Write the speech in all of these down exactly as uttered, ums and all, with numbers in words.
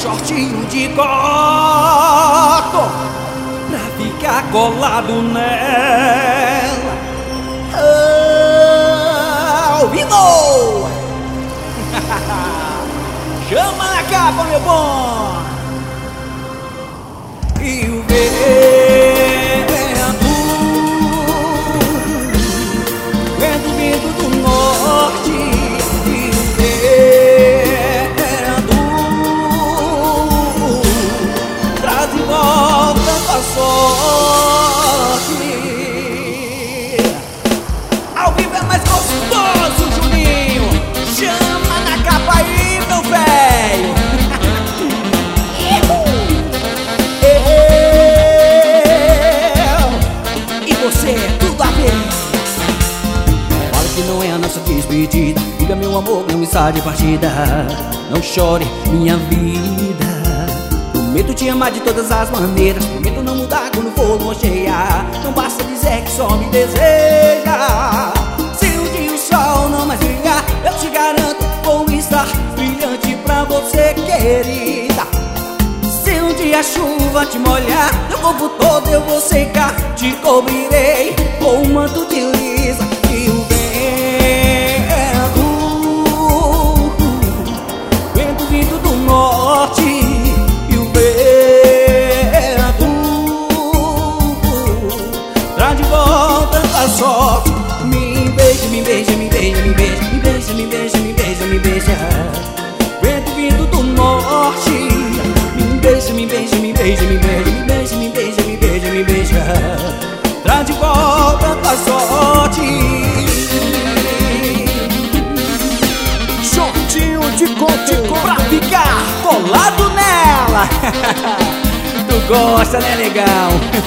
shortinho de cotton pra ficar colado nela. Ao vivo! Chama na capa, meu bom! E o vento, vento vindo do norte. E o vento traz de volta a sorte. Ao vivo é mais gostoso, Juninho. Chama na capa aí, meu velho. Você é tudo a ver. Fala que não é a nossa despedida. Diga, meu amor, não está de partida. Não chore, minha vida. Prometo te amar de todas as maneiras. Prometo não mudar quando for lua cheia. Não basta dizer que só me deseja. Se um dia o sol não mais brilhar, eu te garanto, vou estar brilhante pra você, querida. Se um dia a chuva te molhar, teu corpo todo eu vou secar. Te cobrirei com um manto de lisa. E o vento, vento vindo do norte. E o vento traz de volta a sorte. Me beija, me beija, me beija, me beija, me beija, me beija, me beija, me beija. Vento vindo do norte. Me beija, me beija, me beija, me beija, me beija, me beija, me beija, me beija. Traz de volta a sorte. Shortinho de cotton pra ficar colado nela. Tu gosta, né, legal?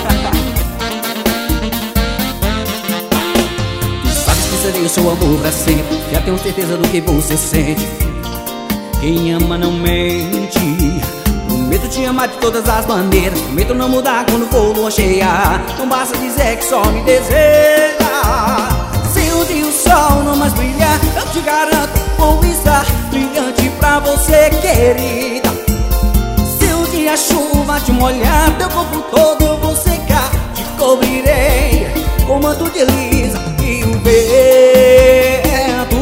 Tu sabes que serei o seu amor pra sempre. Já tenho certeza do que você sente. Quem ama não mente. Prometo te amar de todas as maneiras. Prometo não mudar quando for lua cheia. Não basta dizer que só me deseja. Se um dia o sol não mais brilhar, eu te garanto, vou estar brilhante pra você, querida. Se um dia a chuva te molhar, teu corpo todo eu vou secar. Te cobrirei com manto de lisa. E o vento,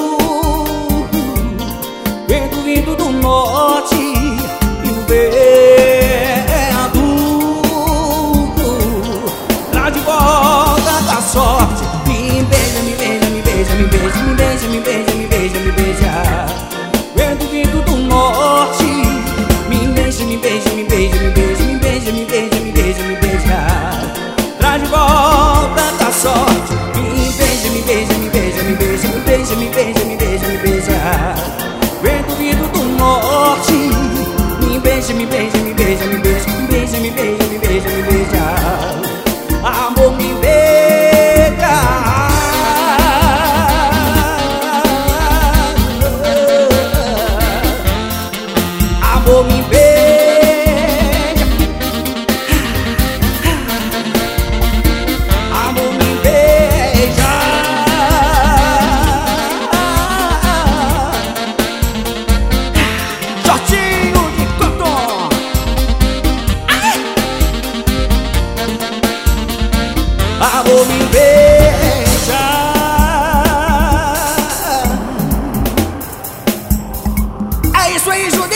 vento vindo do norte. Sorte. Me beija, me beija, me beija, me beija, me beija, me beija, me beija, me beija. Vento vindo do norte. Me beija, me beija, me beija, me beija, me beija, me beija, me beija, me beija. Traz de volta a sorte. Me beija, me beija, me beija, me beija, me beija, me beija, me beija, me beija. Vento vindo do norte. Me beija, me beija, me beija, me beija, me beija, me beija, me beija, me beija. Amor, me beija. Amor, me beija. Amor, me beija. Shortinho de cotton. Amor, me beija. É isso aí, Juninho.